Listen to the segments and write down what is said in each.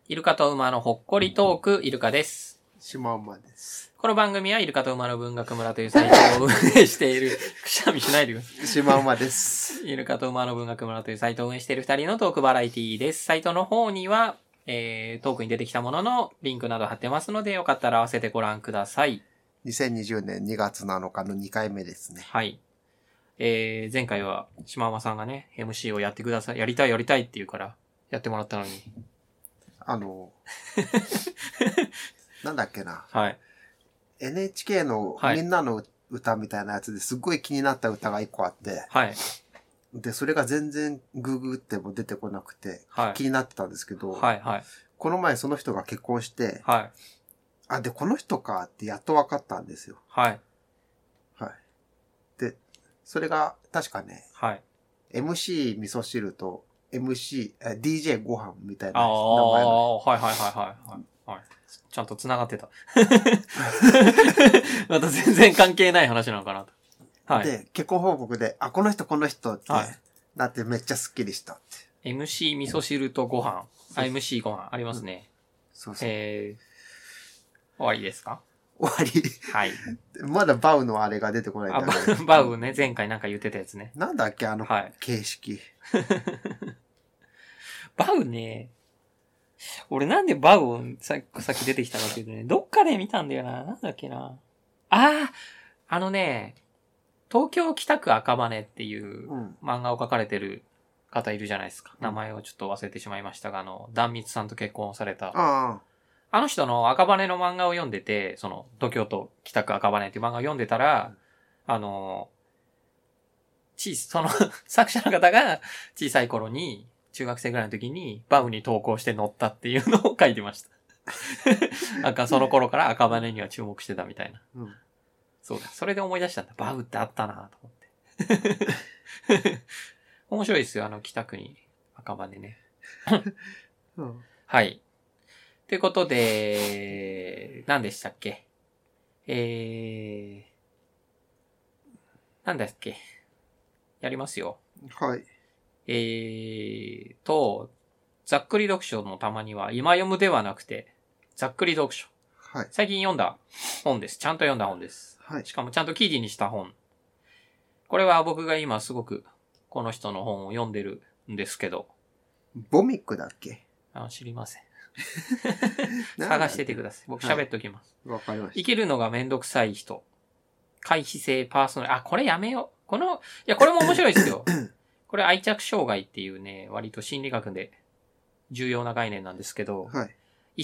イルカと馬のほっこりトーク、イルカです。 シマウマです。 この番組はイルカと馬の文学村というサイトを運営している、くしゃみしないでください。 シマウマです。 イルカと馬の文学村というサイトを運営している二人のトークバラエティです。サイトの方には、トークに出てきたもののリンクなど貼ってますので、よかったら合わせてご覧ください。 2020年2月7日の2回目ですね。 はい。前回は、シマウマさんがね、MC をやってください。やりたいって言うから、やってもらったのに。 なんだっけな。 はい。 NHK のみんなの歌みたいなやつですっごい気になった歌が一個あって。 はい。 で、それが全然ググっても出てこなくて、はい、気になってたんですけど、 はいはい。 この前その人が結婚して、 はい。 あ、で、この人かってやっと分かったんですよ。 はい。 はい。で、それが確かね、 はい。 MC 味噌汁とDJ ご飯みたいな名前の。はいはいはいはい。はい。ちゃんと繋がってた。また全然関係ない話なのかなと。はい。 で、結婚報告で、あ、この人って、はい、なってめっちゃスッキリしたって。 MC 味噌汁とご飯。MC ご飯ありますね。 そうそう。 終わりですか？ 終わり。 はい。 まだバウのあれが出てこないんだけど。 バウね、前回なんか言ってたやつね。 なんだっけはい、形式。 バウね、俺なんでバウをさっき出てきたかっていうとね、どっかで見たんだよな。なんだっけな。東京北区赤羽っていう漫画を描かれてる方いるじゃないですか。名前をちょっと忘れてしまいましたが、壇蜜さんと結婚された。あの人の赤羽の漫画を読んでて、東京都北区赤羽っていう漫画を読んでたら、作者の方が小さい頃に、中学生ぐらいの時にバウに投稿して載ったっていうのを書いてました。その頃から赤羽には注目してたみたいな。うん、そうだ。それで思い出したんだ。バウってあったなと思って。面白いですよ。北区に赤羽ね。うん、はい。ということで、何でしたっけ？何だっけ？やりますよ。 はい。 ざっくり読書のたまには、今読むではなくて、ざっくり読書。 はい。 最近読んだ本です。ちゃんと読んだ本です。 はい。 しかもちゃんと記事にした本。これは僕が今すごく、この人の本を読んでるんですけど。 ボミックだっけ？ 知りません。探しててください。僕喋っときます。 わかりました。 生きるのがめんどくさい人。回避性パーソナル。これやめよう。これも面白いですよ。これ愛着障害っていうね、割と心理学で重要な概念なんですけど、 はい、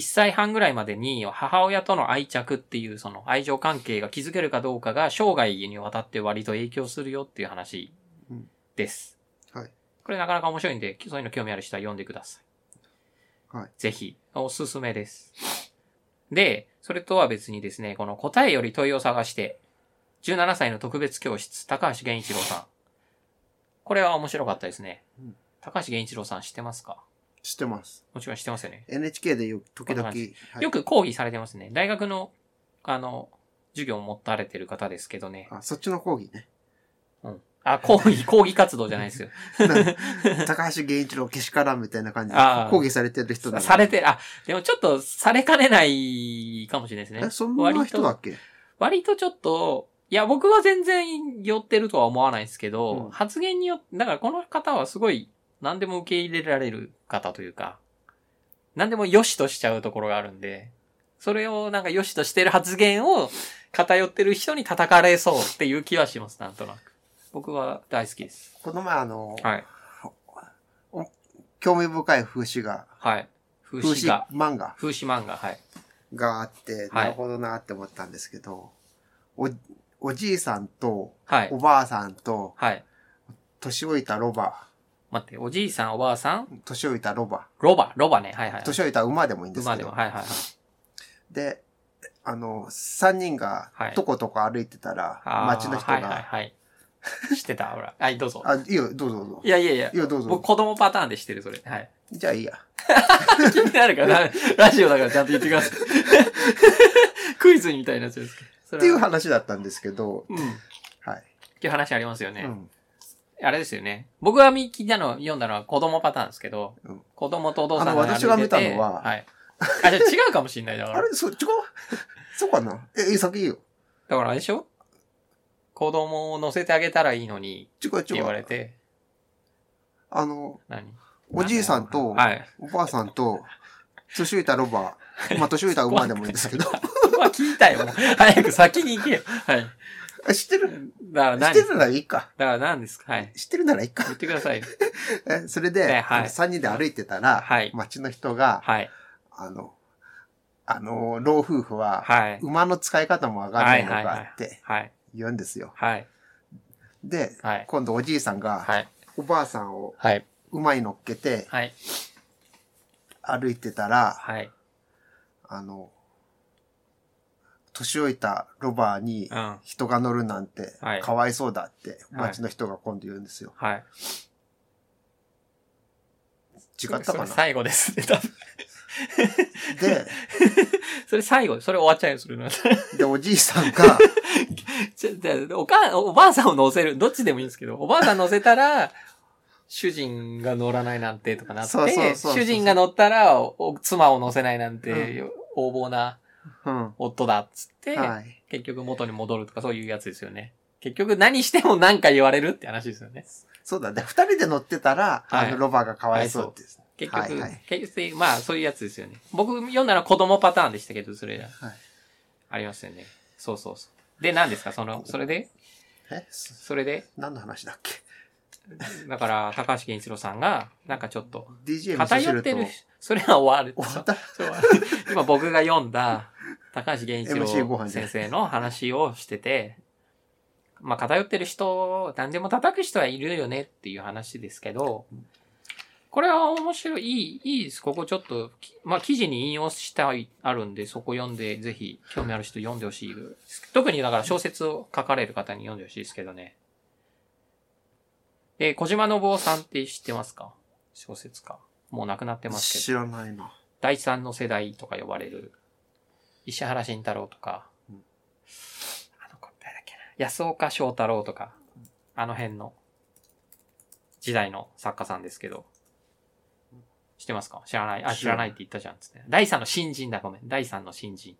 1歳半ぐらいまでに母親との愛着っていうその愛情関係が築けるかどうかが生涯にわたって割と影響するよっていう話です。 はい。 これなかなか面白いんで、そういうの興味ある人は読んでください。 はい。 ぜひ、おすすめです。で、それとは別にですね、この答えより問いを探して、17歳の特別教室、高橋源一郎さん。これは面白かったですね。高橋源一郎さん知ってますか？ 知ってます。 もちろん知ってますよね。 NHK で時々、はい、 よく講義されてますね。大学の、授業を持たれてる方ですけどね。 そっちの講義ね。 うん。講義活動じゃないですよ。 高橋源一郎けしからんみたいな感じで講義されてる人だ、ね。 でもちょっとされかねないかもしれないですね。 そんな人だっけ？ 割とちょっと、いや、僕は全然寄ってるとは思わないですけど、発言によって、だからこの方はすごい何でも受け入れられる方というか、何でも良しとしちゃうところがあるんで、それをなんか良しとしてる発言を偏ってる人に叩かれそうっていう気はします、なんとなく。僕は大好きです。 この前はい。 興味深い風刺画。 はい。 風刺漫画。 はい。 があって、なるほどなって思ったんですけど、おじいさんと、おばあさんと、年老いたロバ。 待って、おじいさん、おばあさん？ 年老いたロバ。 ロバね。はいはい。 年老いた馬でもいいんですけど。 馬でも、はいはいはい。 で、三人が、とことこ歩いてたら、街の人が、 はい。知ってたほら。はい、どうぞ。 いいよ、どうぞ。 いや。 いや、どうぞ。 僕子供パターンで知ってる、それ。はい。 じゃあいいや。 気になるからラジオだからちゃんと言ってください。クイズみたいなやつですか。 っていう話だったんですけど、 はい。っていう話ありますよね。 あれですよね。僕が読んだのは子供パターンですけど、 うん、 子供とお父さんが私が見たのは、 はい。あ、じゃあ違うかもしんないだから。 あれ、違うそうかな先いいよ。 だからあれでしょ子供を乗せてあげたらいいのに、って言われて。 何おじいさんと、はい、おばあさんと、年老いたロバ、まあ、年老いた馬でもいいんですけど。 まあ、聞いたよ。早く先に行けよ。はい。 知ってる知ってるならいいか。 だから何ですかはい。 知ってるならいいか。 言ってくださいよ。 それで、はい、3人で歩いてたら、 はい、 街の人が、 はい、 老夫婦は、はい、馬の使い方もわかんないのがあって、言うんですよ。 はい、 で、はい、今度おじいさんが、 はい、 おばあさんを、馬に乗っけて、 はい、 歩いてたら、 はい、 年老いたロバに人が乗るなんて、かわいそうだって、街の人が今度言うんですよ。 はい。 違ったかな最後ですね、多分。 で、 それ最後、それ終わっちゃうよ、それの。 で、おじいさんが、 おばあさんを乗せる、どっちでもいいんですけど、おばあさん乗せたら、主人が乗らないなんてとかなって、主人が乗ったら、妻を乗せないなんて、横暴な夫だっつって、はい、結局元に戻るとかそういうやつですよね。結局何しても何か言われるって話ですよね。 そうだね。二人で乗ってたら、はい、ロバがかわいそうって、 結局、結局、まあそういうやつですよね。僕読んだのは子供パターンでしたけど、それ、はい、ありますよね。そうそうそう。で、何ですかそれでそれで何の話だっけだから、高橋健一郎さんが、なんかちょっと、 偏ってる。それは終わる。今僕が読んだ、高橋健一郎先生の話をしてて、まあ偏ってる人、何でも叩く人はいるよねっていう話ですけど、これは面白い、いいです。ここちょっと、まあ記事に引用したい、あるんで、そこ読んで、ぜひ、興味ある人読んでほしい。特にだから小説を書かれる方に読んでほしいですけどね。小島信夫さんって知ってますか小説家。もう亡くなってますけど。 知らないな。 第三の世代とか呼ばれる。石原慎太郎とか。誰だっけな。安岡翔太郎とか。あの辺の時代の作家さんですけど。知ってますか知らない。知らないって言ったじゃん。つって。第三の新人だ。ごめん。第三の新人。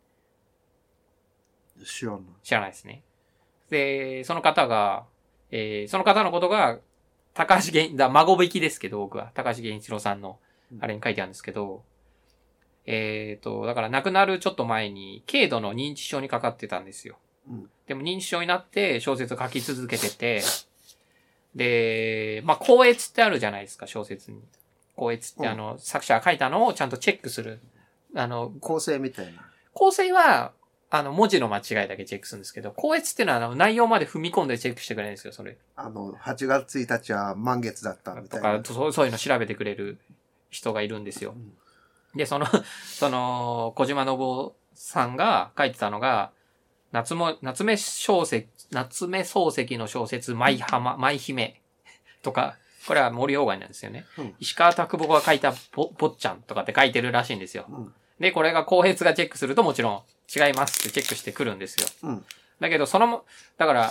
知らない。 知らないですね。で、その方が、その方のことが、孫引きですけど、僕は。高橋源一郎さんの、あれに書いてあるんですけど、だから亡くなるちょっと前に、軽度の認知症にかかってたんですよ。 うん、 でも認知症になって小説を書き続けてて、で、まあ、校閲ってあるじゃないですか、小説に。校閲って作者が書いたのをちゃんとチェックする。 構成みたいな。 構成は、文字の間違いだけチェックするんですけど、校閲っていうのは内容まで踏み込んでチェックしてくれるんですよ、それ。 8月1日は満月だったみたいな。 とか、そういうの調べてくれる人がいるんですよ。うん、で、小島信夫さんが書いてたのが、夏目漱石の小説、舞姫とか、これは森鴎外なんですよね。うん、石川啄木が書いた坊ちゃんとかって書いてるらしいんですよ。うん、で、これが校閲がチェックするともちろん違いますってチェックしてくるんですよ。 うん、 だけど、だから、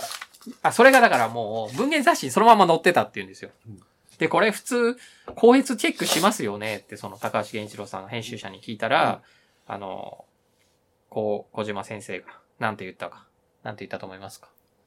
それがだからもう文芸雑誌にそのまま載ってたって言うんですよ。うん、で、これ普通、校閲チェックしますよねって高橋源一郎さん編集者に聞いたら、うん、小島先生がなんて言ったと思いますか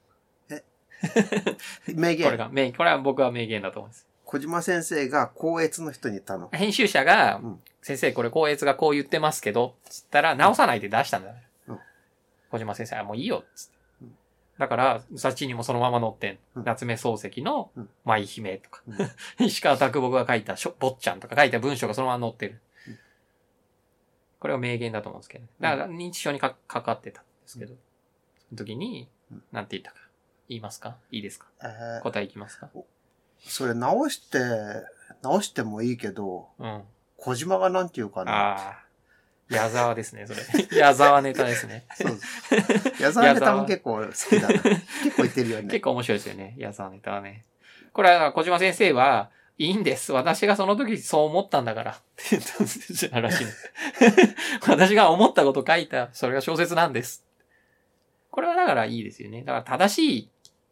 名言。 これは僕は名言だと思います。 小島先生が校閲の人に言ったの。 編集者が、先生これ校閲がこう言ってますけど、つったら直さないで出したんだよ。小島先生はもういいよ、つって。だから、雑誌にもそのまま載ってん。夏目漱石の舞姫とか、石川啄木が書いた坊ちゃんとか書いた文章がそのまま載ってる。これは名言だと思うんですけど。だから認知症にかかってたんですけど、その時に、なんて言ったか。言いますかいいですか答えいきますかそれ直してもいいけど、小島がなんて言うかな。 ああ。矢沢ですね、それ。矢沢ネタですね。 そうです。矢沢ネタも結構好きだな。結構言ってるよね。 結構面白いですよね、矢沢ネタはね。これは小島先生は、いいんです。私がその時そう思ったんだから。って言ったんですよ、らしい。私が思ったこと書いた、それが小説なんです。これはだからいいですよね。だから正しい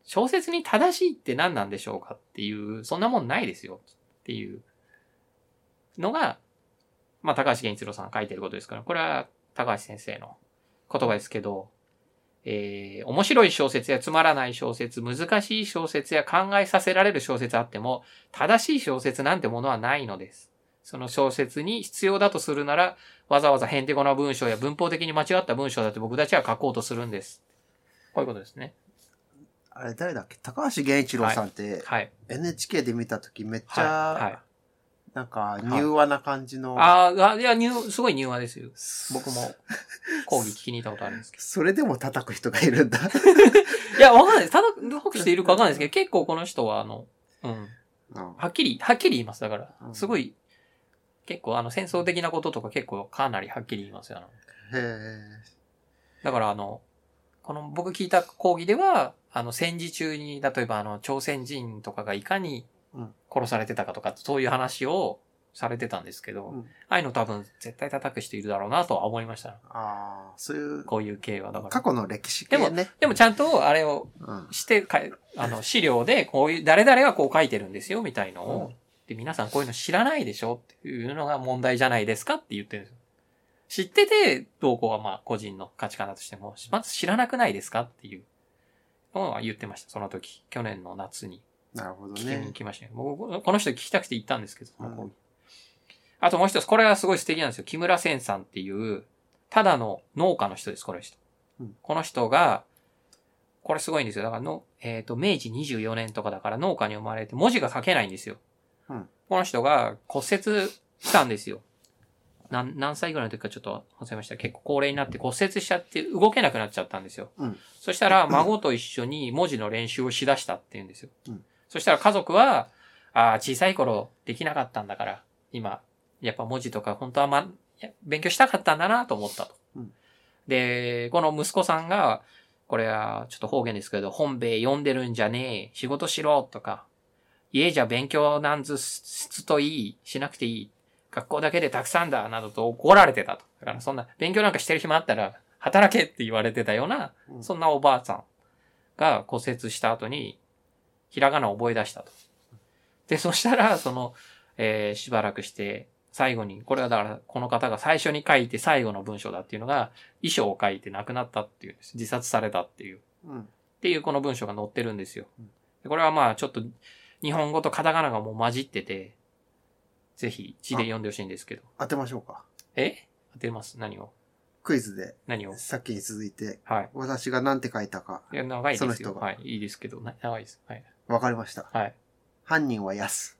小説に正しいって何なんでしょうかっていう、そんなもんないですよっていうのが、まあ、高橋源一郎さんが書いてることですから、これは高橋先生の言葉ですけど、面白い小説やつまらない小説、難しい小説や考えさせられる小説あっても、正しい小説なんてものはないのです。その小説に必要だとするなら、わざわざへんてこな文章や文法的に間違った文章だって僕たちは書こうとするんです。こういうことですね。 あれ誰だっけ？高橋源一郎さんって、はい、NHK で見たときめっちゃ、はい、なんか、柔和な感じの。 いや、すごい柔和ですよ。僕も、講義聞きに行ったことあるんですけど。 それでも叩く人がいるんだ。 いや、わかんないです。叩く人いるかわかんないですけど、結構この人は、はっきり言います。だから、すごい、結構戦争的なこととか結構かなりはっきり言いますよ。だからこの僕聞いた講義では、戦時中に、例えば朝鮮人とかがいかに殺されてたかとか、そういう話をされてたんですけど、ああいうの多分絶対叩く人いるだろうなとは思いました。 そういう。 こういう系は、だから。 過去の歴史系ね。 でもちゃんとあれをして、資料でこういう、誰々がこう書いてるんですよ、みたいのを、で、皆さんこういうの知らないでしょっていうのが問題じゃないですかって言ってるんですよ。知ってて、どうこうはまあ個人の価値観だとしても、まず知らなくないですかっていうのは言ってました、その時。去年の夏に。 なるほどね。 聞きに行きましたね。僕、この人聞きたくて行ったんですけど、あともう一つ、これはすごい素敵なんですよ。木村千さんっていう、ただの農家の人です、この人。この人が、これすごいんですよ。だから明治24年とかだから農家に生まれて文字が書けないんですよ。この人が骨折したんですよ。何歳ぐらいの時かちょっと忘れました。結構高齢になって骨折しちゃって動けなくなっちゃったんですよ。そしたら孫と一緒に文字の練習をしだしたって言うんですよ。そしたら家族は、小さい頃できなかったんだから、今、やっぱ文字とか本当は勉強したかったんだなと思ったと。で、この息子さんが、これはちょっと方言ですけど、本兵衛読んでるんじゃねえ、仕事しろとか、家じゃ勉強なんずといい、しなくていい。学校だけでたくさんだ、などと怒られてたと。だからそんな、勉強なんかしてる暇あったら、働けって言われてたような、そんなおばあさんが骨折した後に、ひらがなを覚え出したと。で、そしたら、しばらくして、最後に、これはだから、この方が最初に書いて最後の文章だっていうのが、遺書を書いて亡くなったっていうんです。自殺されたっていう。っていうこの文章が載ってるんですよ。これはまあ、ちょっと、日本語とカタカナがもう混じってて、ぜひ字で読んでほしいんですけど。 当てましょうか。 当てます。何を？ クイズで。 何を？ さっきに続いて。 はい。 私が何て書いたか。 いや、長いですよ。 その人が。 はい。いいですけど、長いです。はい。 わかりました。 はい。 犯人はヤス。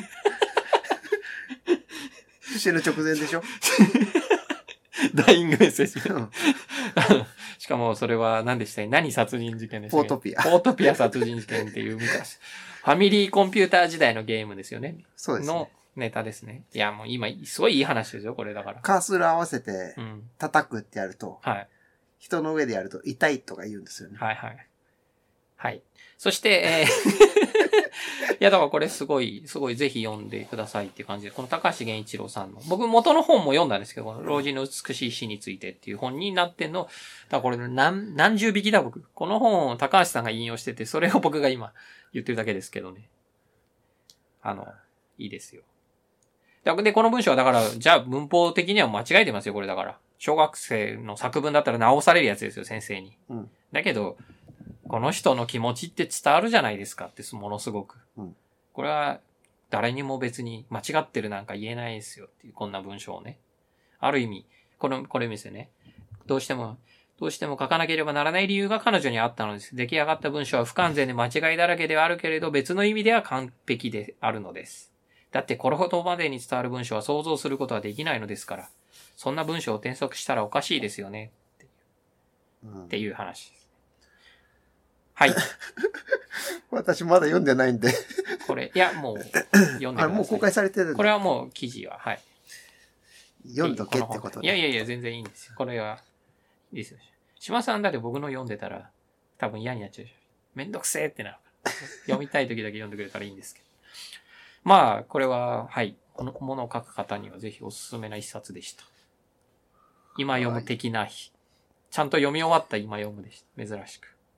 死ぬ直前でしょ？ ダイイングメッセージ。しかもそれは何でしたっけ？何殺人事件でしたっけ？ ポートピア。 ポートピア殺人事件っていう昔。ファミリーコンピューター時代のゲームですよね。 そうですね。 のネタですね。いや、もう今、すごいいい話ですよ、これだから。 カーソル合わせて、叩くってやると、 はい。 人の上でやると痛いとか言うんですよね。 はいはい。はい。そして、いや、だからこれすごいぜひ読んでくださいっていう感じで、この高橋源一郎さんの、僕元の本も読んだんですけど、この老人の美しい死についてっていう本になってんの、だからこれ何十匹だ僕。この本を高橋さんが引用してて、それを僕が今言ってるだけですけどね。いいですよ。で、この文章はだから、じゃあ文法的には間違えてますよ、これだから。小学生の作文だったら直されるやつですよ、先生に。だけど、この人の気持ちって伝わるじゃないですかって、ものすごく。これは、誰にも別に間違ってるなんか言えないですよっていう、こんな文章をね。ある意味、これですよね。どうしても書かなければならない理由が彼女にあったのです。出来上がった文章は不完全で間違いだらけではあるけれど、別の意味では完璧であるのです。だってこれほどまでに伝わる文章は想像することはできないのですから、そんな文章を転則したらおかしいですよね。っていう話です。はい。 私まだ読んでないんで。 これ、いや、もう、読んでください。 もう公開されてるんで。 これはもう記事は、はい。 読んどけってことね。いや、全然いいんですよ。これは、いいですよ。島さんだって僕の読んでたら、多分嫌になっちゃうでしょ。めんどくせーってなるから。読みたい時だけ読んでくれたらいいんですけど。まあ、これは、はい。このものを書く方にはぜひおすすめな一冊でした。今読む的な、ちゃんと読み終わった今読むでした。珍しく。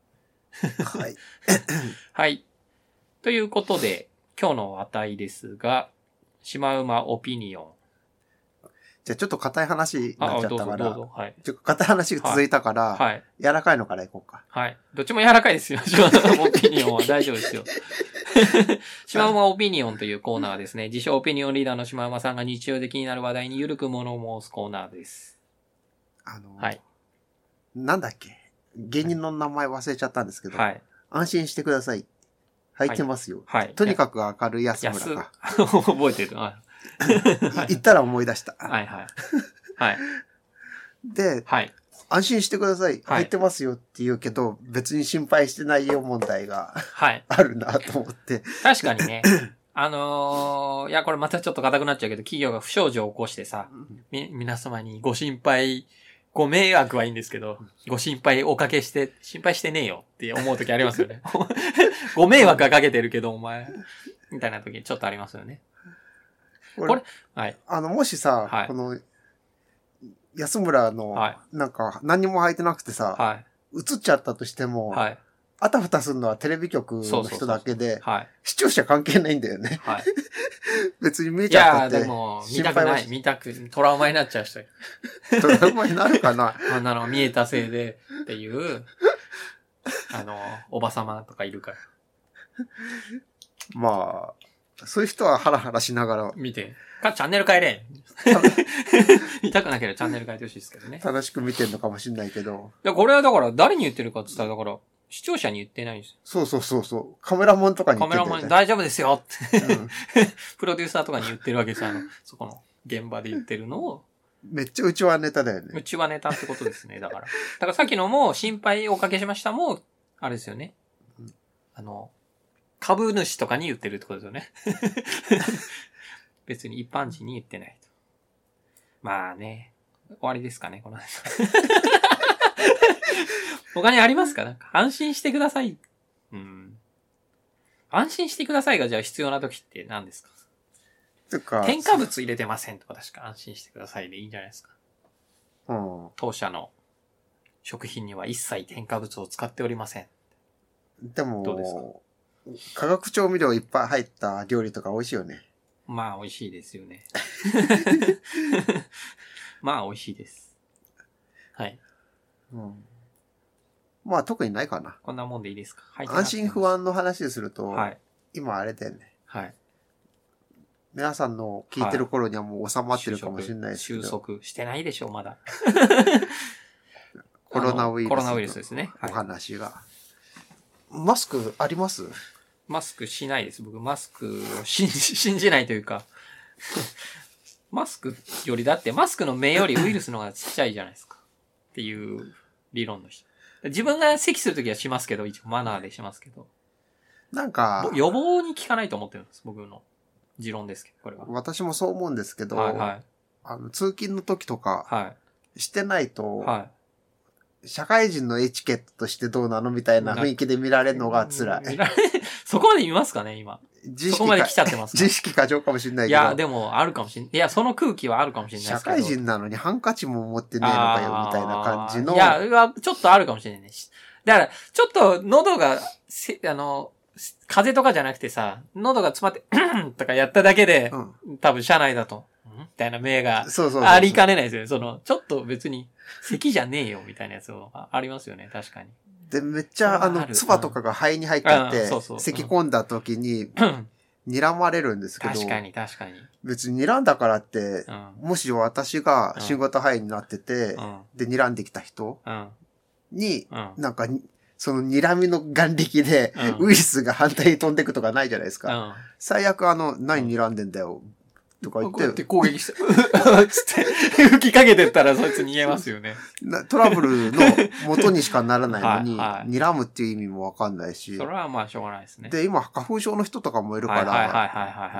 はい。 はい。ということで、今日の話題ですが、シマウマオピニオン。 じゃあちょっと硬い話になっちゃったから、 どうぞ。はい。 ちょっと硬い話が続いたから、 はい。 柔らかいのからいこうか。 はい。どっちも柔らかいですよ。シマウマオピニオンは大丈夫ですよ。シマウマオピニオンというコーナーですね。自称オピニオンリーダーのシマウマさんが日常で気になる話題にゆるく物を申すコーナーです。はい。 なんだっけ芸人の名前忘れちゃったんですけど、 はい。 安心してください。入ってますよ。 はい。 とにかく明るい安村か。 覚えてる。 言ったら思い出した。 はいはい。はい。 で、 はい。 安心してください。入ってますよって言うけど、別に心配してないよ問題が、はい、あるなと思って。 確かにね。いや、これまたちょっと硬くなっちゃうけど、企業が不祥事を起こしてさ、皆様にご心配、ご迷惑はいいんですけど、ご心配おかけして、心配してねえよって思う時ありますよね。ご迷惑はかけてるけど、お前。みたいな時ちょっとありますよね。これ、はい。 もしさ、はい、この、安村の、はい、なんか、何にも履いてなくてさ、はい、映っちゃったとしても、はい、あたふたするのはテレビ局の人だけで、視聴者関係ないんだよね。はい、別に見えちゃったって。 いや、でも、見たく、トラウマになっちゃう人。 トラウマになるかなあんなの見えたせいで、っていう、おばさまとかいるから。 まあ、そういう人はハラハラしながら。 見て。チャンネル変えれ。見たくなければチャンネル変えてほしいですけどね。 楽しく見てんのかもしれないけど。 いや、これはだから誰に言ってるかって言ったら、だから、視聴者に言ってないんですよ。そう。カメラマンとかに言ってる、 ね。カメラマン大丈夫ですよって、うん、プロデューサーとかに言ってるわけですよ。そこの現場で言ってるのを。 めっちゃうちはネタだよね。 うちはネタってことですね。だからさっきのも心配おかけしましたも、あれですよね。株主とかに言ってるってことですよね。別に一般人に言ってないと。まあね。終わりですかね、この話。他にありますか？なんか安心してください。安心してくださいがじゃあ必要な時って何ですか？添加物入れてませんとか確か安心してくださいでいいんじゃないですか。当社の食品には一切添加物を使っておりません。 でも、 どうですか？ 化学調味料いっぱい入った料理とか美味しいよね。 まあ美味しいですよね。まあ美味しいです。はい。 まあ特にないかな。 こんなもんでいいですか？ はい。安心不安の話すると、はい、今あれだよね。はい。皆さんの聞いてる頃にはもう収まってるかもしれないですけど。 収束してないでしょう、まだ。 コロナウイルスですね。 お話が。はい、マスクあります？ マスクしないです。僕、マスクを信じないというか。マスクより、だってマスクの目よりウイルスの方がちっちゃいじゃないですか。っていう理論の人。自分が咳するときはしますけど、一応マナーでしますけど。 なんか、 予防に効かないと思ってるんです。僕の持論ですけど、これは。 私もそう思うんですけど、 はいはい、 通勤の時とか、 はい、 してないと、はい、社会人のエチケットとしてどうなのみたいな雰囲気で見られるのが辛い。 そこまで見ますかね、今。そこまで来ちゃってますか？ 自意識過剰かもしれないけど。 いや、でも、あるかもしれない。いや、その空気はあるかもしれないですけど。 社会人なのにハンカチも持ってねえのかよ、みたいな感じの。 いや、ちょっとあるかもしれないね。だから、ちょっと喉が、風邪とかじゃなくてさ、喉が詰まって、とかやっただけで、多分車内だと、みたいな目がありかねないですよね。ちょっと別に、咳じゃねえよ、みたいなやつありますよね、確かに。 で、めっちゃ、唾とかが肺に入ってて、咳込んだ時に、睨まれるんですけど。 確かに。 別に睨んだからって、もし私が仕事肺になってて、で、睨んできた人に、なんか、その睨みの眼力で、ウイルスが反対に飛んでくとかないじゃないですか。最悪何睨んでんだよ。とか言って。 攻撃して、つって吹きかけてったらそいつ逃げますよね。 トラブルの元にしかならないのに、睨むっていう意味もわかんないし。 それはまあしょうがないですね。 で、今、花粉症の人とかもいるから、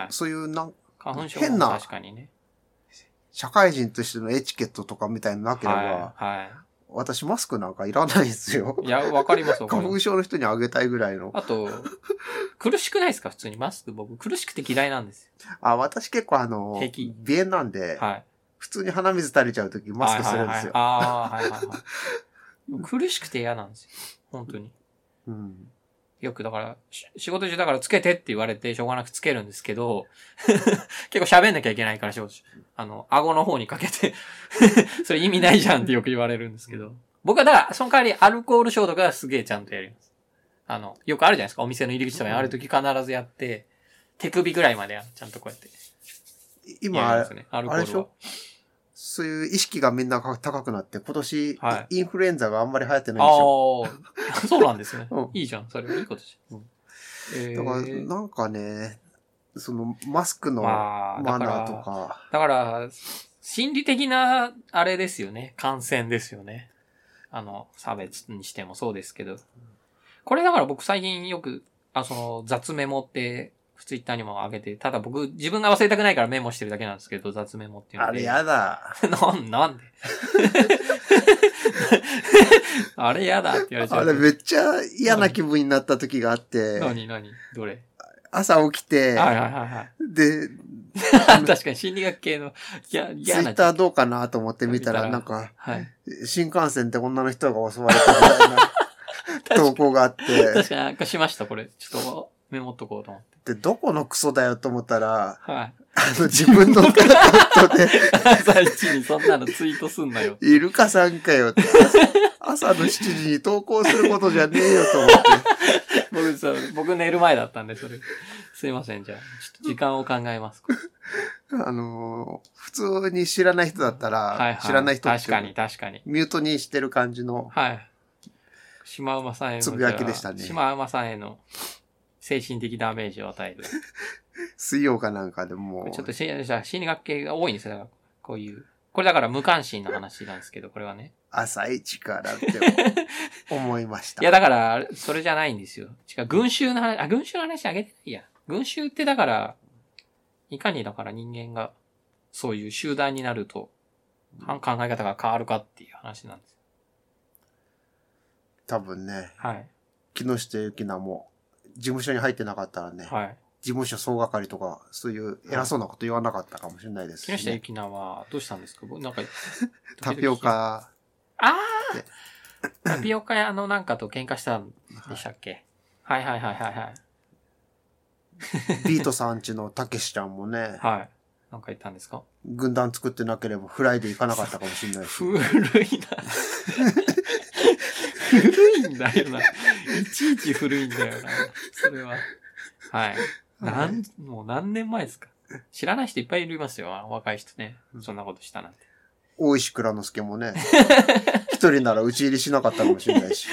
そういう花粉症変な、 確かにね、 社会人としてのエチケットとかみたいななければ、私マスクなんかいらないですよ。 いや、わかります。 花粉症の人にあげたいぐらいの。 あと、苦しくないですか？普通にマスク僕苦しくて嫌いなんですよ。 私結構鼻炎なんで、普通に鼻水垂れちゃうときマスクするんですよ。 苦しくて嫌なんですよ。本当に。 うん。 よくだから、仕事中だからつけてって言われてしょうがなくつけるんですけど、結構喋んなきゃいけないから仕事中。顎の方にかけてそれ意味ないじゃんってよく言われるんですけど。僕はだから、その代わりアルコール消毒はすげえちゃんとやります。よくあるじゃないですか。お店の入り口とかにある時必ずやって、手首ぐらいまでちゃんとこうやって。 今、 ね、アルコールは。あれでしょ？ そういう意識がみんな高くなって、今年、はい、インフルエンザがあんまり流行ってないでしょ。 ああ、そうなんですね。うん、いいじゃん。それいいことじゃん。 だから、なんかね、マスクのマナーとか。 だから、心理的な、あれですよね。感染ですよね。差別にしてもそうですけど。これだから僕最近よく、雑メモって、ツイッターにも上げて、ただ僕自分が忘れたくないからメモしてるだけなんですけど、雑メモっていうので。 あれやだ。 なんであれやだって言われちゃう。 あれめっちゃ嫌な気分になった時があって。 何どれ朝起きて。 はい。 で、 確かに心理学系の嫌な。ツイッターどうかなと思って見たら、なんか、はい、新幹線で女の人が襲われたみたいな投稿があって。 確かになんかしました、これ。ちょっとメモっとこうと思って。 で、どこのクソだよと思ったら、 はい。 自分のアカウントで。 朝一にそんなのツイートすんなよ。 イルカさんかよって。朝の7時に投稿することじゃねえよと思って。 僕寝る前だったんで、それ。すいません、じゃあ。ちょっと時間を考えます。 普通に知らない人だったら、はいはい、知らない人って。 確かに。 ミュートにしてる感じの。 はい。シマウマさんへの。 つぶやきでしたね。 シマウマさんへの精神的ダメージを与える。 水曜かなんかでも。 ちょっと心理学系が多いんですよ。だからこういう。これだから無関心な話なんですけど、これはね。 朝一からって思いました。 いや、だから、それじゃないんですよ。違う、群衆の話、群衆の話あげてないや。群衆ってだから、いかにだから人間が、そういう集団になると、考え方が変わるかっていう話なんです。 多分ね。 はい。 木下ゆきなも、事務所に入ってなかったらね。 はい。 事務所総係とか、そういう偉そうなこと言わなかったかもしれないですし、ね。 木下ゆきなは、どうしたんですか？なんか、 タピオカ。 タピオカ屋のなんかと喧嘩したんでしたっけ？はい。 ビートさんちのたけしちゃんもね。 はい。なんか言ったんですか？ 軍団作ってなければフライで行かなかったかもしれないし。 古いな。古いんだよな。いちいち古いんだよな。それは。はい。もう何年前ですか？知らない人いっぱいいますよ。若い人ね。そんなことしたなんて。 大石倉之介もね。一人なら打ち入りしなかったかもしれないし。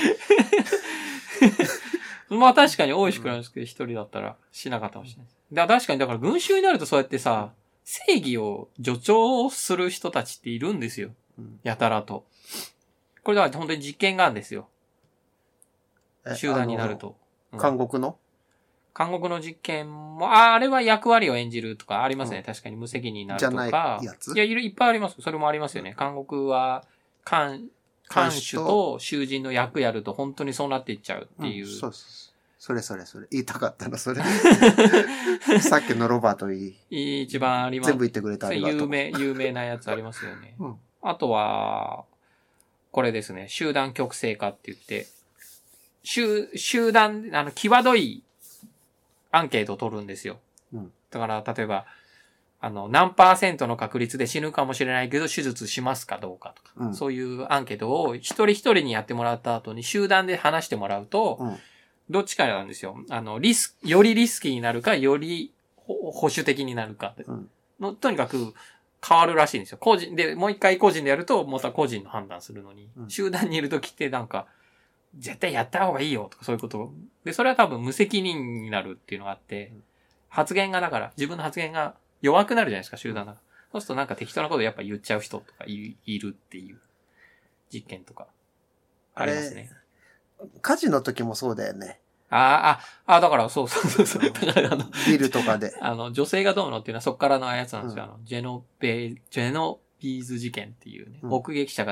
まあ確かに大石倉之介一人だったらしなかったかもしれない。だから確かに、だから群衆になるとそうやってさ、正義を助長する人たちっているんですよ。やたらと。これだから本当に実験があるんですよ。集団になると。 監獄の実験も、あれは役割を演じるとかありますね。確かに無責任になるとか。 じゃないやつ？ いや、いっぱいあります。それもありますよね。監獄は、看守と囚人の役やると本当にそうなっていっちゃうっていう。 そう。それ。言いたかったの、それ。さっきのロバート一番あります。 全部言ってくれたありがとう。 有名なやつありますよね。あとは、これですね。集団極性化って言って、集団、際どいアンケートを取るんですよ。だから、例えば、何%の確率で死ぬかもしれないけど、手術しますかどうかとか、そういうアンケートを一人一人にやってもらった後に集団で話してもらうと、どっちかなんですよ。よりリスキーになるか、より保守的になるかとにかく変わるらしいんですよ。個人で、もう一回個人でやると、また個人の判断するのに、集団にいるときってなんか、絶対やった方がいいよとかそういうことで、それは多分無責任になるっていうのがあって、発言がだから、自分の発言が弱くなるじゃないですか、集団だから。そうするとなんか適当なことやっぱ言っちゃう人とかいるっていう実験とかありますね。 火事の時もそうだよね。 だからそう。だからビルとかで。 女性がどうのっていうのはそっからのやつなんですよ。ジェノビーズ事件っていうね。目撃者が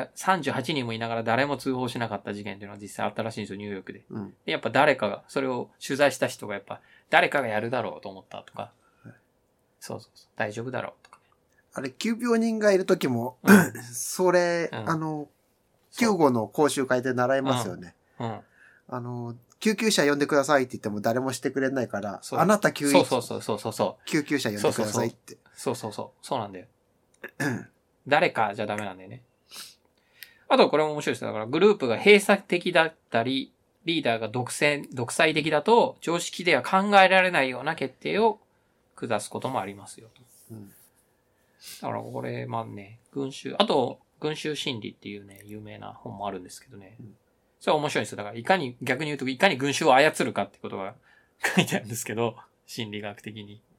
38人もいながら誰も通報しなかった事件っていうのが実際あったらしいんですよ、ニューヨークで。で、やっぱ誰かが、それを取材した人がやっぱ、誰かがやるだろうと思ったとか。そう。大丈夫だろうとかね。 あれ、急病人がいる時も、それ、救護の講習会で習いますよね。 救急車呼んでくださいって言っても誰もしてくれないから、あなた救急車呼んでくださいって。 そうなんだよ。誰かじゃダメなんだよね。あとこれも面白いです。だからグループが閉鎖的だったり、リーダーが独裁的だと、常識では考えられないような決定を下すこともありますよと。だからこれ、まあね、あと、群衆心理っていうね、有名な本もあるんですけどね。それは面白いんですよ。だから逆に言うと、いかに群衆を操るかってことが書いてあるんですけど、心理学的に。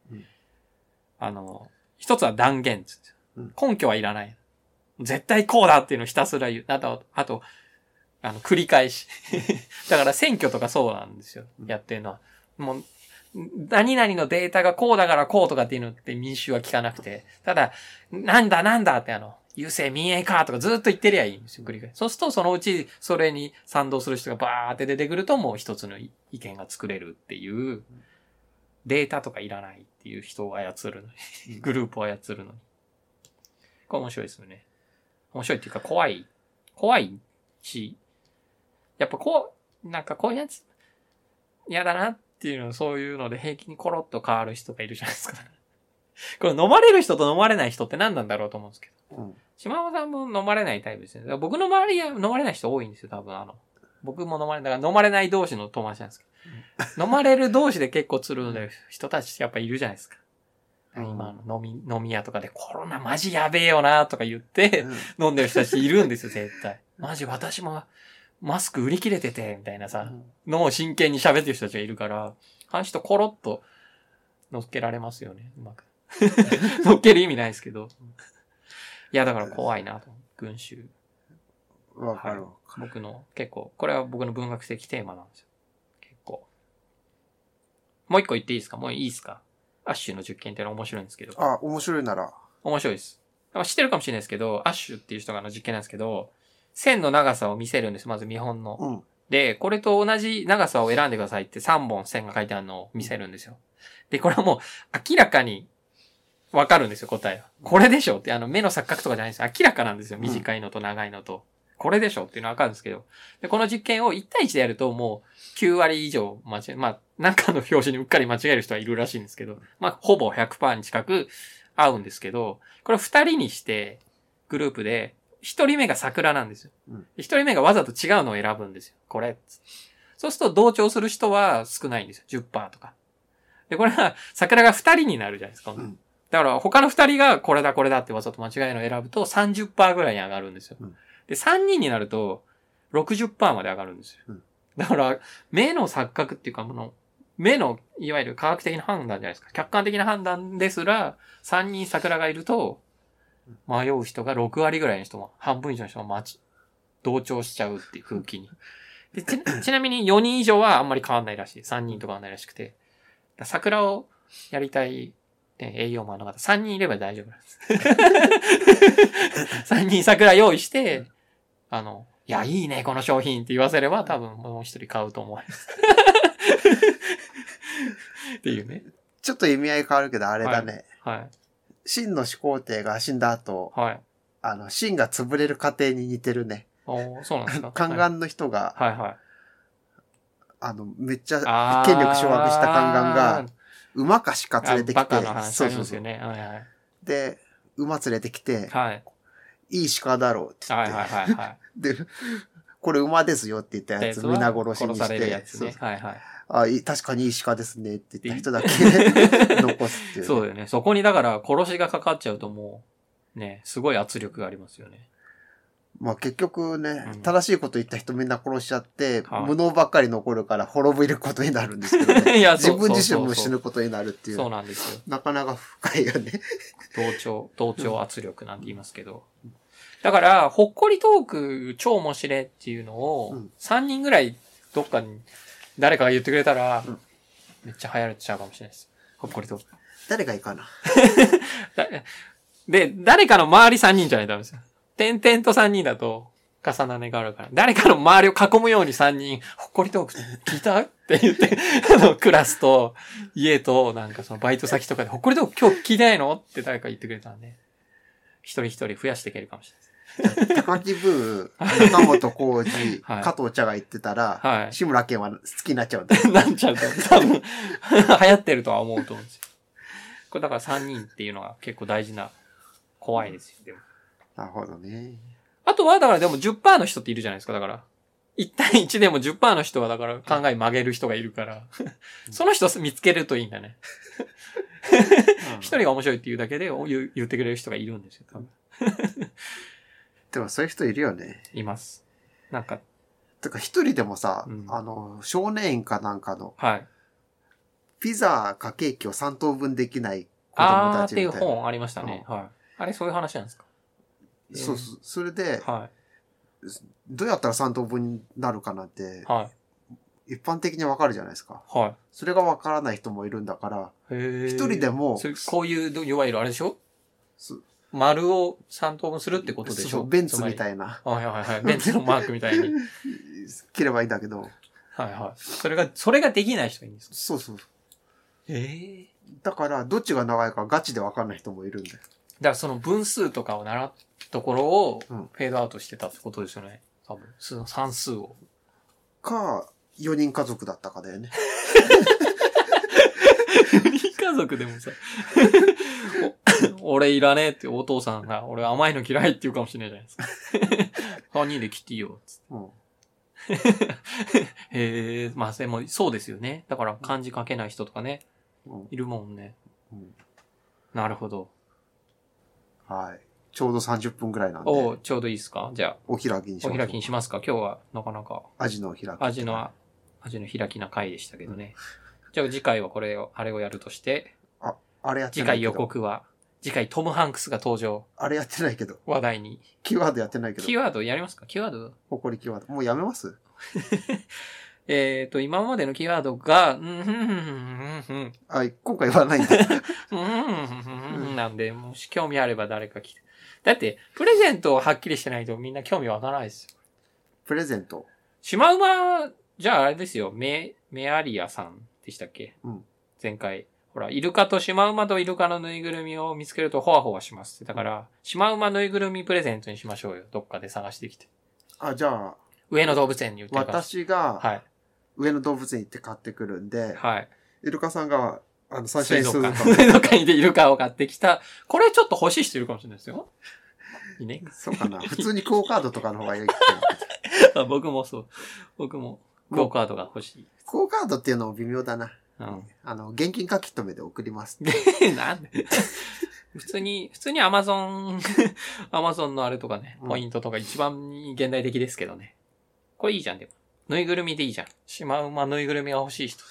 一つは断言です。根拠はいらない。絶対こうだっていうのをひたすら言う。あと、繰り返し。だから選挙とかそうなんですよ。やってるのは。もう、何々のデータがこうだからこうとかっていうのって民衆は聞かなくて。ただ、なんだって郵政民営化とかずっと言ってりゃいいんですよ、繰り返し。そうするとそのうちそれに賛同する人がバーって出てくるともう一つの意見が作れるっていう、データとかいらないっていう人を操るのに。グループを操るのに。これ面白いですよね。面白いっていうか怖いし、やっぱなんかこういうやつ、嫌だなっていうの、そういうので平気にコロッと変わる人がいるじゃないですか。これ飲まれる人と飲まれない人って何なんだろうと思うんですけど。島尾さんも飲まれないタイプですね。僕の周りは飲まれない人多いんですよ、多分僕もだから飲まれない同士の友達なんですけど。飲まれる同士で結構つるんで人たちやっぱいるじゃないですか。今飲み屋とかでコロナマジやべえよなとか言って、飲んでる人たちいるんですよ、絶対。マジ私もマスク売り切れてて、みたいなさ、のを真剣に喋ってる人たちがいるから、話とコロッと乗っけられますよね、うまく。乗っける意味ないですけど。いや、だから怖いなと。群衆。 わかる。 僕の、結構、これは僕の文学的テーマなんですよ。結構。もう一個言っていいですか？もういいですか？アッシュの実験っていうのは面白いんですけど。 面白いなら。 面白いです。知ってるかもしれないですけど、アッシュっていう人が実験なんですけど、線の長さを見せるんです。まず見本の。で、これと同じ長さを選んでくださいって3本線が書いてあるのを見せるんですよ。で、これはもう明らかにわかるんですよ、答えは。これでしょって、目の錯覚とかじゃないです。明らかなんですよ。短いのと長いのと。これでしょっていうのはわかるんですけど。で、この実験を1対1でやるともう9割以上なんかの表紙にうっかり間違える人はいるらしいんですけど、ほぼ 100% に近く合うんですけど、これ2人にして、グループで、1人目が桜なんですよ。1人目がわざと違うのを選ぶんですよ。これ。そうすると同調する人は少ないんですよ。10% とか。で、これは桜が2人になるじゃないですか。だから他の2人がこれだってわざと間違いのを選ぶと 30% ぐらいに上がるんですよ。で、3人になると 60% まで上がるんですよ。だから、目の錯覚っていうか、目の、いわゆる科学的な判断じゃないですか。客観的な判断ですら、3人桜がいると、迷う人が6割ぐらいの人も、半分以上の人も同調しちゃうっていう空気に。でちなみに4人以上はあんまり変わんないらしい。3人とか変わんないらしくて。桜をやりたい、営業マンの方、3人いれば大丈夫なんです。3人桜用意して、いや、いいね、この商品って言わせれば多分もう一人買うと思います。っていうね。 ちょっと意味合い変わるけど、あれだね。 はい。 秦の始皇帝が死んだ後、 はい。 秦が潰れる過程に似てるね。 そうなんですか。 宦官の人が、 はいはい。 めっちゃ権力掌握した宦官が、馬か鹿連れてきて、 バカの話ありますよね。はいはい。 で、馬連れてきて、 はい。 いい鹿だろうって言って、 はいはいはい。 で、これ馬ですよって言ったやつ、皆殺しにして、 殺されるやつね。はいはい。 確かにいい鹿ですねって言った人だけ残すっていう、ね。 そうだよね。そこにだから殺しがかかっちゃうともう、ね、すごい圧力がありますよね。 結局ね、正しいこと言った人みんな殺しちゃって、無能ばっかり残るから滅びることになるんですけどね。自分自身も死ぬことになるっていう。 そうなんですよ。 なかなか深いよね。 同調圧力なんて言いますけど。だから、ほっこりトーク超面白いっていうのを、3人ぐらいどっかに誰かが言ってくれたら、めっちゃ流行っちゃうかもしれないです。ほっこりトーク。 誰がいいかな。 で、誰かの周り3人じゃないとダメですよ。点々と3人だと重なりがあるから。誰かの周りを囲むように3人、ほっこりトーク聞いたって言って、クラスと家となんかそのバイト先とかで、ほっこりトーク今日聞いてないのって誰か言ってくれたらね。一人一人増やしていけるかもし高木ブー、中本浩二、 はい加藤茶が言ってたら、 はい。 志村けんは好きになっちゃうんだ。 なっちゃうと、多分、流行ってるとは思うと思うんですよ。これだから3人っていうのが結構大事な、怖いですよ、でも。 なるほどね。 あとは、だからでも 10% の人っているじゃないですか、だから。1対1でも 10% の人はだから考え曲げる人がいるから、その人見つけるといいんだね。一人が面白いっていうだけで言ってくれる人がいるんですよ、多分。 でもそういう人いるよね。 います。なんか。 てか一人でもさ、 うん、 少年院かなんかの、 はい。 ピザかケーキを3等分できない子供たちみたいな。 っていう本ありましたね。はい。あれそういう話なんですか？ そうそう。それで、 はい。 どうやったら3等分になるかなんて、 はい。 一般的にわかるじゃないですか。 はい。 それがわからない人もいるんだから、一人でも、 こういう、いわゆるあれでしょ？丸を3等分するってことでしょ？ そう、ベンツみたいな。 はいはいはい。ベンツのマークみたいに。 切ればいいんだけど。 はいはい。それができない人がいいんですか？ そうそう。 だから、どっちが長いかガチでわかんない人もいるんだよ。だからその分数とかを習ったところを、フェードアウトしてたってことですよね。多分。その算数を。 か、4人家族だったかだよね。 4人家族でもさ、俺いらねえってお父さんが、俺甘いの嫌いって言うかもしれないじゃないですか。3人で切っていいよ、つって。へえ、まあでもそうですよね。だから漢字書けない人とかね、いるもんね。なるほど。 はい。ちょうど30分くらいなんで。 ちょうどいいですか？じゃあ。 お開きにします。 お開きにしますか？今日はなかなか。 アジの開き。 アジの開きな回でしたけどね。じゃあ次回はあれをやるとして。 あれやってないけど。 次回予告は、次回トム・ハンクスが登場。 あれやってないけど。 話題に。 キーワードやってないけど。 キーワードやりますか？キーワード？ 誇りキーワード。もうやめます？ 今までのキーワードが、 今回はないんだ。 なんで、もし興味あれば誰か聞いて。だって、プレゼントはっきりしてないとみんな興味わからないですよ。 プレゼント。 シマウマ、じゃああれですよ、メアリアさんでしたっけ？前回。ほら、イルカとシマウマとイルカのぬいぐるみを見つけるとホワホワします。だから、シマウマぬいぐるみプレゼントにしましょうよ。どっかで探してきて。 じゃあ。 上野動物園に売ってるから。 私が、 はい。 上野動物園行って買ってくるんで、 はい。 イルカさんが、サンシャイン水族館。水族館でイルカを買ってきた。これちょっと欲しい人いるかもしれないですよ。いいね。 そうかな。普通にクオカードとかの方がいい。 僕もそう。僕も、クオカードが欲しい。 クオカードっていうのも微妙だな。現金書き留めで送ります。 なんで普通にアマゾンのあれとかね、ポイントとか一番現代的ですけどね。これいいじゃん、でも。ぬいぐるみでいいじゃん。シマウマぬいぐるみが欲しい人。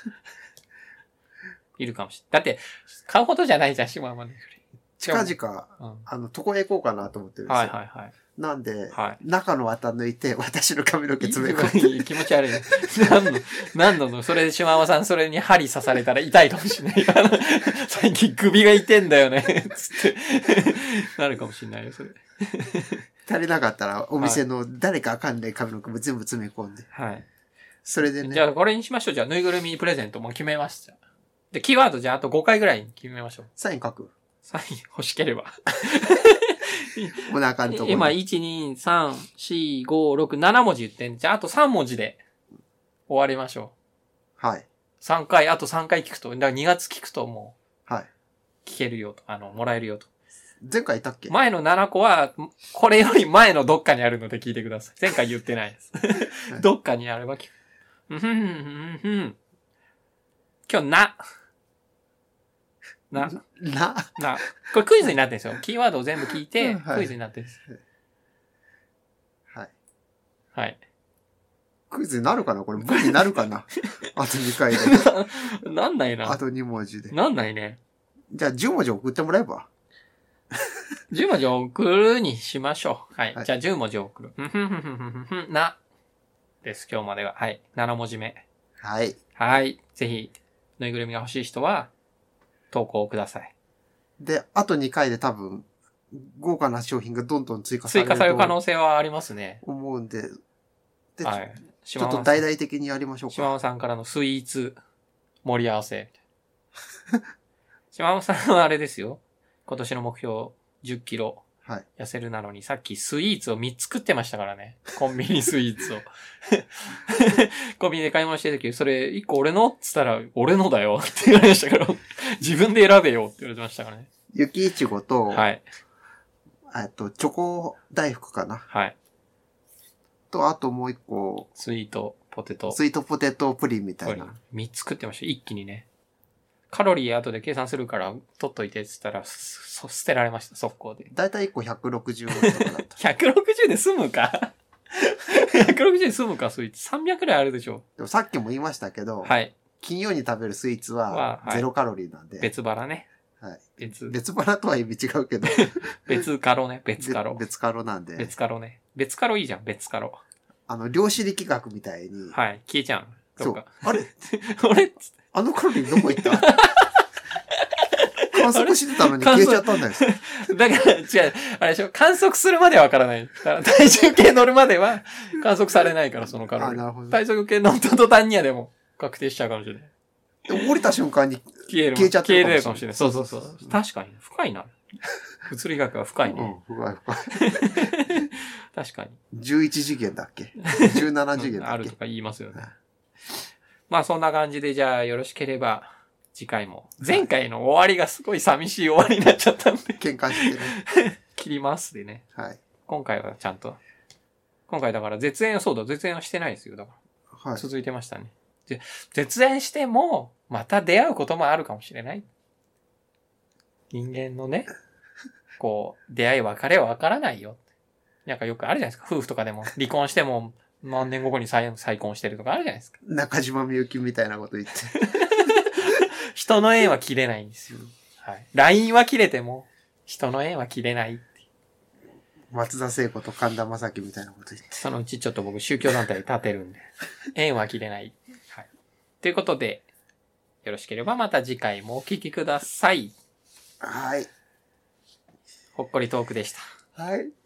いるかもしれない。だって、買うほどじゃないじゃん、シマウマぬいぐるみ。 近々、床へ行こうかなと思ってるんですよ。 はいはいはい。 なんで、中の綿抜いて、私の髪の毛詰め込んで。 気持ち悪いね。何の、それで島尾さんそれに針刺されたら痛いかもしれない。最近首が痛いんだよね。つって。なるかもしれないよ、それ。 足りなかったら、お店の誰かわかんない髪の毛も全部詰め込んで。 はい。 それでね。 じゃあこれにしましょう。じゃあ、ぬいぐるみプレゼントも決めました。で、キーワードじゃああと5回ぐらいに決めましょう。 サイン書く。 サイン欲しければ。 お腹のところ。 今、1、2、3、4、5、6、7文字言ってんじゃあ、あと3文字で終わりましょう。はい。 あと3回聞くと、だから2月聞くともう、はい。 聞けるよと、もらえるよと。 前回言ったっけ？ 前の7個は、これより前のどっかにあるので聞いてください。前回言ってないです。どっかにあれば聞く。今日これクイズになってるんですよ。キーワードを全部聞いて、クイズになってるんです。 はい。 はい。 クイズになるかなこれ、文になるかなあと2回で。 なんないな。 あと2文字で。 なんないね。 じゃあ10文字送ってもらえば。 10文字送るにしましょう。はい。じゃあ10文字送る。です、今日までが。はい。7文字目。 はい。 はい。ぜひ、ぬいぐるみが欲しい人は、投稿ください。 で、あと2回で多分、豪華な商品がどんどん追加される。 追加される可能性はありますね。 思うんで、 はい。 ちょっと大々的にやりましょうか。 島尾さんからのスイーツ盛り合わせ。島尾さんはあれですよ。今年の目標10キロはい。 痩せるなのに、さっきスイーツを3つ食ってましたからね。コンビニスイーツを。コンビニで買い物してるとき、それ1個俺のって言ったら、俺のだよって言われましたから、自分で選べよって言われてましたからね。 雪いちごと、 はい。 チョコ大福かな。 はい。 と、あともう1個。 スイートポテトプリンみたいな。 3つ食ってました。一気にね。カロリー後で計算するから取っといてって言ったら、捨てられました、速攻で。 だいたい1個160円とかだった。 160で済むか160で済むか、スイーツ。300くらいあるでしょ。 でもさっきも言いましたけど、 はい。 金曜に食べるスイーツは0カロリーなんで。 別腹ね。 はい。別腹とは意味違うけど。 別カロね、別カロ。 別カロなんで。 別カロね。別カロいいじゃん、別カロ。 量子力学みたいに。 はい、消えちゃう。 そう。あれあのカロリーどこ行った観測してたのに消えちゃったんだよ。 だから、違う、あれでしょ、観測するまではわからない。だから体重計乗るまでは観測されないから、そのカロリー。 なるほど。 体重計乗った途端にはでも確定しちゃうかもしれない。 で降りた瞬間に消えちゃってるかもしれない。そうそうそう。確かに。深いな。物理学は深いね。 深い。 確かに。 11次元だっけ ?17 次元だっけあるとか言いますよね。まあそんな感じで、じゃあよろしければ、次回も。前回の終わりがすごい寂しい終わりになっちゃったんで。 喧嘩してね。 切りますでね。 はい。 今回はちゃんと。今回だから絶縁はしてないですよ。だから。はい。続いてましたね。で、絶縁しても、また出会うこともあるかもしれない。人間のね、出会い別れは分からないよ。なんかよくあるじゃないですか。夫婦とかでも。離婚しても、何年後に再婚してるとかあるじゃないですか。 中島みゆきみたいなこと言って。 人の縁は切れないんですよ。はい。LINE は切れても、人の縁は切れないって。 松田聖子と神田正輝みたいなこと言って。 そのうちちょっと僕宗教団体立てるんで。縁は切れない。はい。ということで、よろしければまた次回もお聞きください。 はい。 ほっこりトークでした。 はい。